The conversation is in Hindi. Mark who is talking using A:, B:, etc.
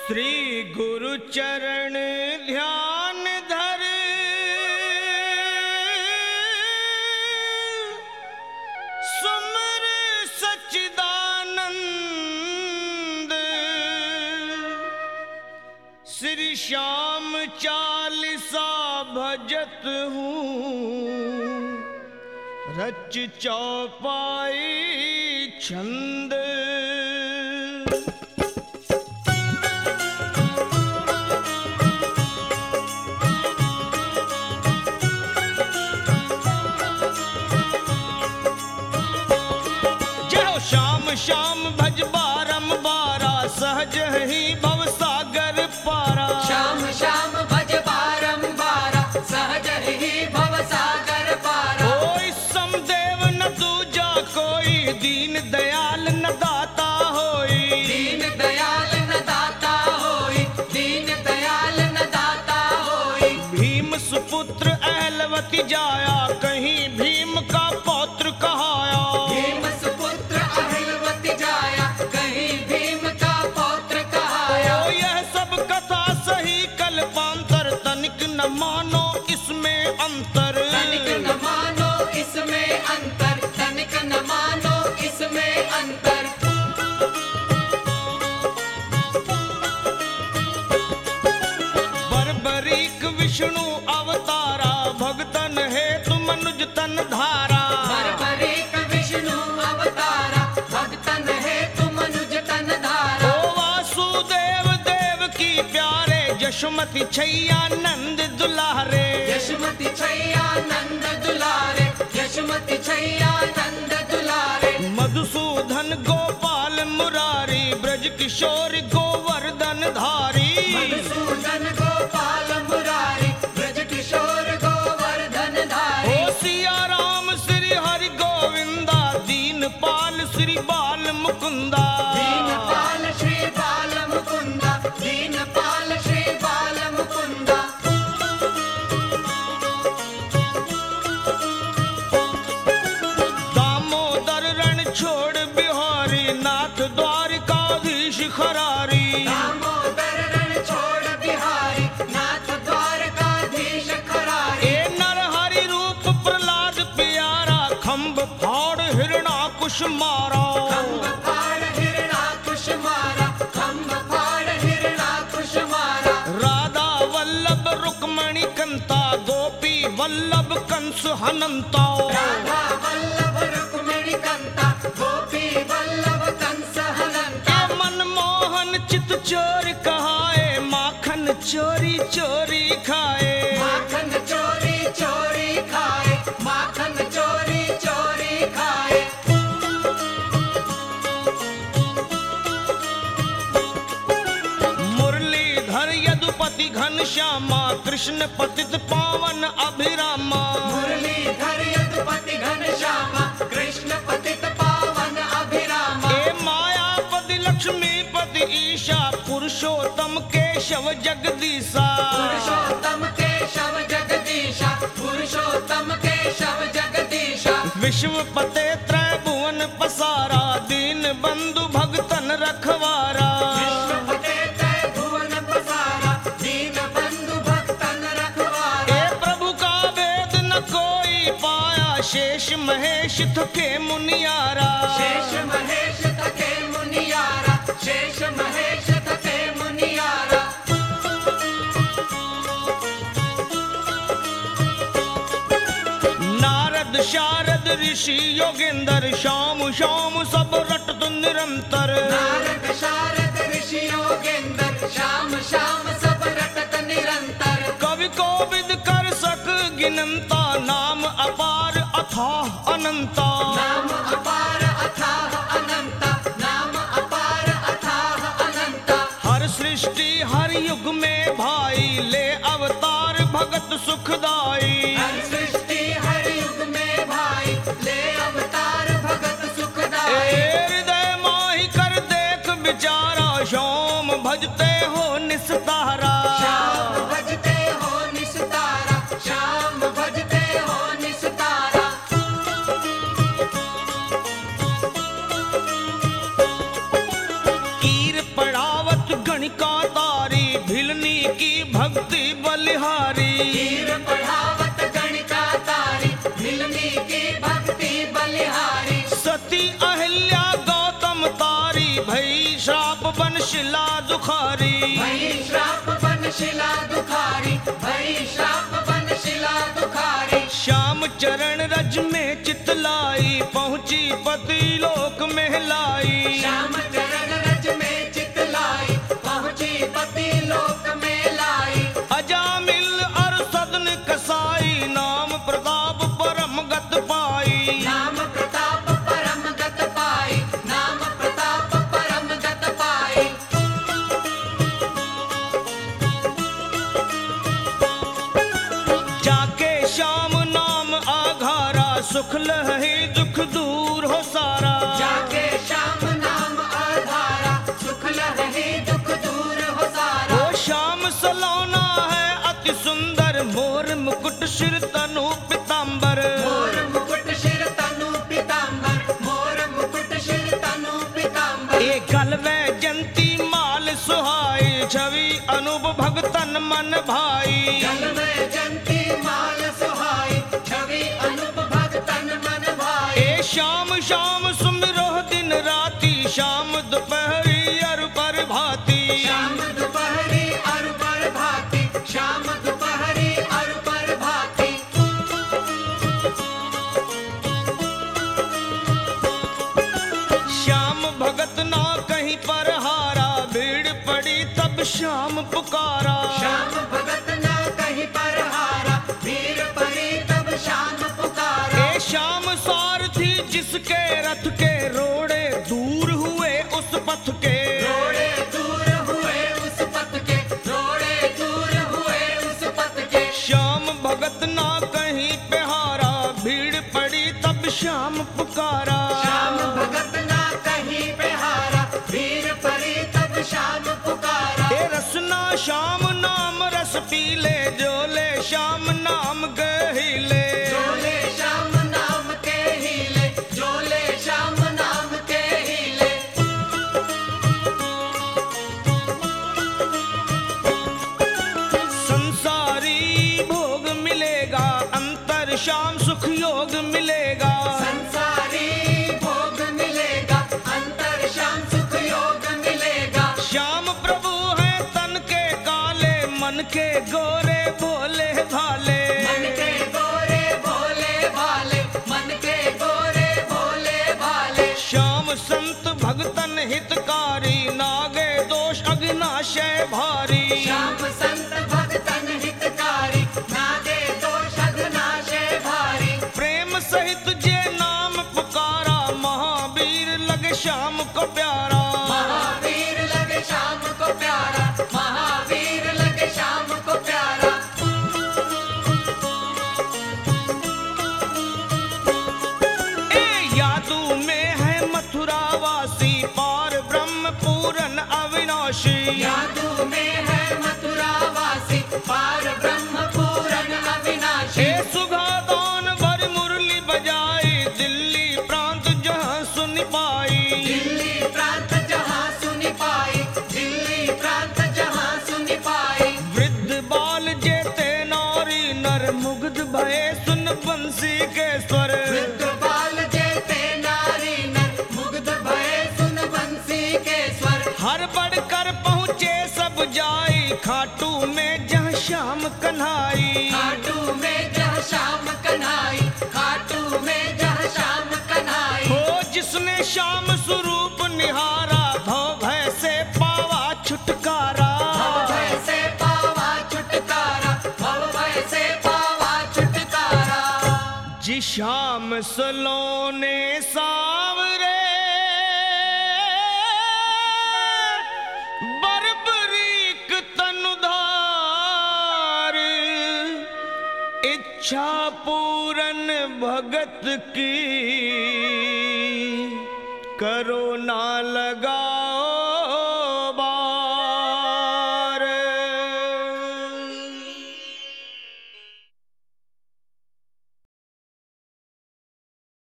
A: श्री गुरु चरण ध्यान धर, सुमर सच्चिदानंद। श्री श्याम चालीसा भजत हूँ, रच चौपाई छंद। श्याम भज बारंबारा, सहज ही भव सागर पारा।
B: श्याम श्याम भज बारंबारा, सहज ही भव सागर पारा।
A: कोई समदेव न दूजा कोई, दीन दयाल न दाता होई।
B: दीन दयाल न दाता होई, दीन दयाल न दाता होई।
A: भीम सुपुत्र अहलवती जाया, कहीं भीम का पौत्र कहाया।
B: भीम सुपुत्र अहलवती जाया, कहीं भीम का पौत्र कहाया।
A: ओ यह सब कथा सही कल्पांतर, तनिक न मानो इसमें अंतर।
B: तनिक न मानो इसमें अंतर, तनिक न मानो इसमें अंतर।
A: बर्बरीक विष्णु अवतारा, भगतन हेतु मनुज तन धारा।
B: बर्बरीक विष्णु अवतारा, भगतन हेतु मनुज तन धारा।
A: ओ वासुदेव देव की प्यारे, यशोमति छैया नंद दुलारे।
B: यशोमति छैया नंद दुलारे, यशोमति छैया नंद दुलारे।
A: मधुसूदन गोपाल मुरारी, ब्रज किशोर गोवर्धन धारी।
B: मधुसूदन गोपाल मुरारी, ब्रज किशोर गोवर्धन धारी।
A: ओ सिया राम श्री हरि गोविंदा, दीनपाल श्री बाल मुकुंदा।
B: दीनपाल श्री बाल मुकुंदा, दीनपाल श्री बाल मुकुंदा।
A: दामोदर रण छोड़ बिहारी, नाथ द्वारिकाधीश खरारी।
B: दामोदर रण छोड़ बिहारी, नाथ द्वारकाधीश खरारी।
A: ए नरहरि रूप प्रहलाद प्यारा, खंभ फाड़ हिरणाकुश मारा।
B: खंभ फाड़ हिरणाकुश मारा, खंभ फाड़ हिरणाकुश मारा।
A: राधा वल्लभ रुक्मणी कंता, गोपी वल्लभ कंस हनंता।
B: राधा वल्लभ रुक्मिणी कंता, गोपी वल्लभ कंस हनंता।
A: ए मनमोहन चित चोर कहाए, माखन चोरी चोरी खाए।
B: माखन चोरी चोरी खाए, माखन चोरी चोरी खाए।
A: मुरलीधर यदुपति घनश्यामा, कृष्ण पतित पावन अभिरामा।
B: मुरलीधर यदुपति घनश्यामा, कृष्ण पतित पावन अभिरामा।
A: ए मायापति लक्ष्मीपति ईशा, पुरुषोत्तम केशव जगदीशा।
B: पुरुषोत्तम केशव जगदीशा, पुरुषोत्तम केशव जगदीशा।
A: विश्वपते त्रैभुवन पसारा, दीन बंधु भगतन रखवारा।
B: विश्वपते त्रैभुवन पसारा, दीन बंधु भक्तन रखवारा।
A: ए प्रभु का वेद न कोई पाया, शेष महेश थके मुनियारा।
B: शेष महेश थके मुनियारा, शेष महेश थके मुनियारा।
A: नारद शारद ऋषि योगेंद्र, श्याम श्याम सब रटत निरंतर।
B: नारद शारद ऋषि योगेंद्र, श्याम श्याम सब रटत निरंतर।
A: कवि कोविद कर सक गिनंता, नाम अपार अथाह अनंता।
B: नाम अपार अथाह अनंता, नाम अपार अथाह अनंता।
A: हर सृष्टि हर युग में भाई, ले अवतार भगत सुखदाई।
B: हर सृष्टि हर युग में भाई, ले अवतार भगत
A: ए
B: सुखदाई।
A: हृदय माही कर देख विचारा, श्याम भजते हो निस्तारा।
B: श्याम भजते हो निस्तारा, श्याम भजते हो निस्तारा।
A: गणिका तारी भिलनी की भक्ति बलिहारी।
B: वीर पढ़ावत गणिका तारी भिलनी की भक्ति बलिहारी।
A: सती अहिल्या गौतम तारी भई श्राप बन शिला दुखारी।
B: भई श्राप बन शिला दुखारी। भई श्राप बन शिला दुखारी।
A: श्याम चरण रज में चितलाई पहुंची पति लोक महलाई।
B: श्याम चरण रज में चितलाई पहुंची पति लोक में लाई।
A: अजामिल और सदन कसाई नाम प्रताप परम गत पाई।
B: नाम प्रताप परम गत पाई। नाम प्रताप परम गत पाई।
A: जाके श्याम नाम आघारा सुख लहे दुख दूर हो सारा।
B: जाके श्याम नाम आधारा सुख लहे दुख दूर हो सारा।
A: ओ श्याम सलोना है अति सुंदर मोर मुकुट शिर तनु पीतांबर।
B: मोर मुकुट शिर तनु पीतांबर। मोर मुकुट शिर तनु पीतांबर।
A: ए गलवे जंती माल सुहाई छवि अनूप भगतन मन भाई।
B: जल में जंती माल सुहाई छवि अनूप भगतन मन भाई।
A: ए श्याम श्याम सुमिरो दिन राती शाम दोपहरी अर पर भाती।
B: श्याम दोपहरी अर पर भाती। श्याम दोपहरी अर पर भाती।
A: श्याम भगत ना कहीं पर हारा भीड़ पड़ी तब श्याम पुकारा।
B: श्याम भगत न कहीं पर हारा भीड़ पड़ी तब श्याम पुकारा।
A: ए श्याम सारथी जिसके रथ के रोड़े दूर हुए उस पथ के।
B: रोड़े दूर हुए उस पथ के। रोड़े दूर हुए उस पथ के।
A: श्याम भगत ना कहीं पे हारा भीड़ पड़ी तब श्याम पुकारा।
B: श्याम भगत न कहीं पे हारा भीड़ पड़ी तब श्याम पुकारा।
A: ए रसना श्याम नाम रस पीले जोले श्याम नाम गहिले।
B: जोले श्याम नाम के हीले। जोले श्याम नाम के हीले।
A: संसारी भोग मिलेगा अंतर श्याम सुख योग मिलेगा।
B: संसारी भोग मिलेगा अंतर श्याम सुख योग मिलेगा।
A: श्याम प्रभु है तन के काले मन के गोरे भोले भाले।
B: मन के गोरे भोले भाले। मन के गोरे भोले भाले।
A: श्याम संत भगतन हितकारी नागे दोष अग्नाशय भारी।
B: श्याम संत भगतन हितकारी नागे दोष अघनाशय भारी।
A: प्रेम सहित जे नाम पुकारा महावीर लगे श्याम को प्यारा।
B: महावीर लगे श्याम को प्यारा। महावीर लगे श्याम को प्यारा।
A: ए यादू में है मथुरा वासी पार ब्रह्म पूरन अविनाशी।
B: यादू में है मथुरा वासी पार ब्रह्म पूरन अविनाशी।
A: ए सुगादान भर मुरली बजाई दिल्ली प्रांत जहाँ सुन पाई।
B: दिल्ली प्रांत जहाँ सुनी पाई। दिल्ली प्रांत जहाँ सुनी पाई।
A: वृद्ध बाल जेते नारी नर मुग्ध भये सुन बंसी के स्वर।
B: वृद्ध बाल जेते नारी नर मुग्ध भये सुन बंसी के स्वर।
A: हर बढ़कर पहुँचे सब जाई खाटू में जहाँ श्याम कन्हाई।
B: खाटू में जहाँ श्याम कन्हाई। खाटू में जहाँ श्याम कन्हाई।
A: हो जिसने श्याम स्वरूप निहारा भव भय से पावा छुटकारा।
B: भव भय से पावा छुटकारा। भव भय से पावा छुटकारा।
A: जी श्याम सलोने सावरे बर्बरीक तनुधार इच्छा पूरन भगत की करो ना लगा